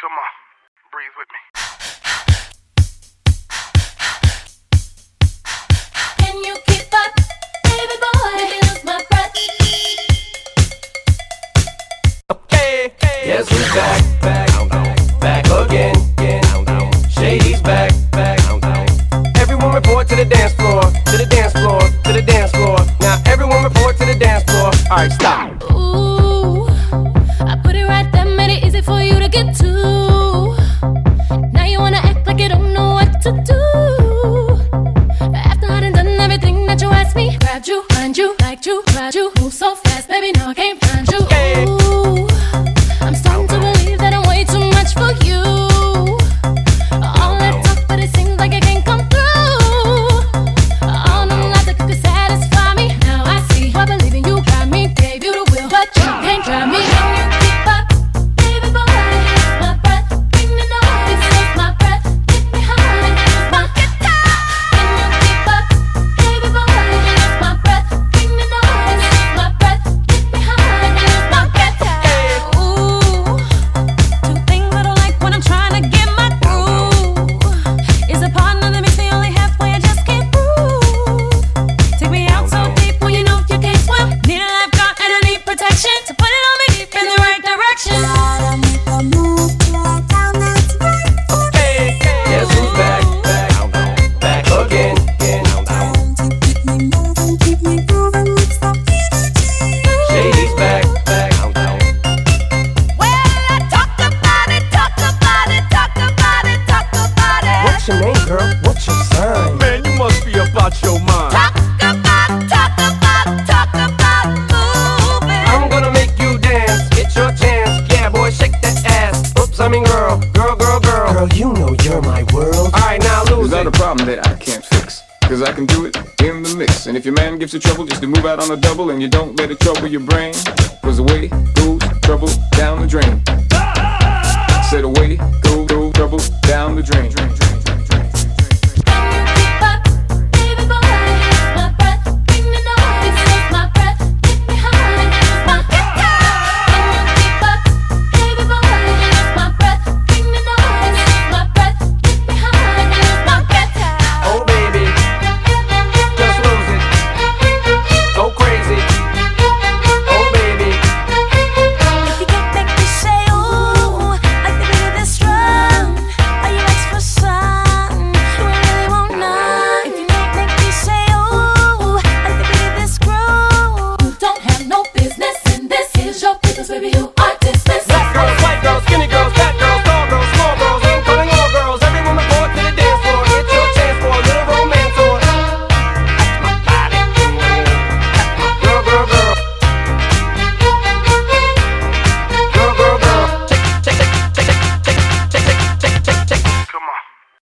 Come on, breathe with me. Can you keep up, baby boy? Make me lose my breath. Okay, yes, we're back again. Shady's back. Everyone report to the dance floor, to the dance floor, to the dance floor. Now everyone report to the dance floor. All right, stop. Ooh, I put it right there, made it easy for you to get to. Now you wanna act like you don't know what to do. After I done everything that you asked me, grabbed you, find you, liked you, cried you, moved so fast, baby, now I can't find you. Ooh, I'm starting to believe that I'm way too much for you. All that talk, but it seems like it can't come through. All them lies that could satisfy me. Now I see, I believe in you, got me, gave you the will, but you can't drive me. Can you keep up, baby boy? Lose my breath, bring the noise, lose my breath, get me high, lose my guitar. Can you keep up, baby boy? Lose my breath, bring the noise, lose my breath, get me high, lose my guitar. Ooh, two things I don't like when I'm trying to get my groove is a partner that makes me only halfway, I just can't prove. Take me out so deep when you know you can't swim. Need a lifeguard and I need protection to put it on me deep in the right direction. Hey, guess who's back again. Shady's back. Well, I talk about it. What's your name, girl? What's your sign? Man, you must be about your mind. Talk about moving. I'm gonna make you dance. It's your chance. Yeah, boy, shake that ass. Oops, I mean girl. Girl, you know you're my world. All right, now lose Is that it. a problem that I can't fix? Cause I can do it in the mix. And if your man gives you trouble, just to move out on a double and you don't let it trouble your brain. Cause away goes trouble down the drain.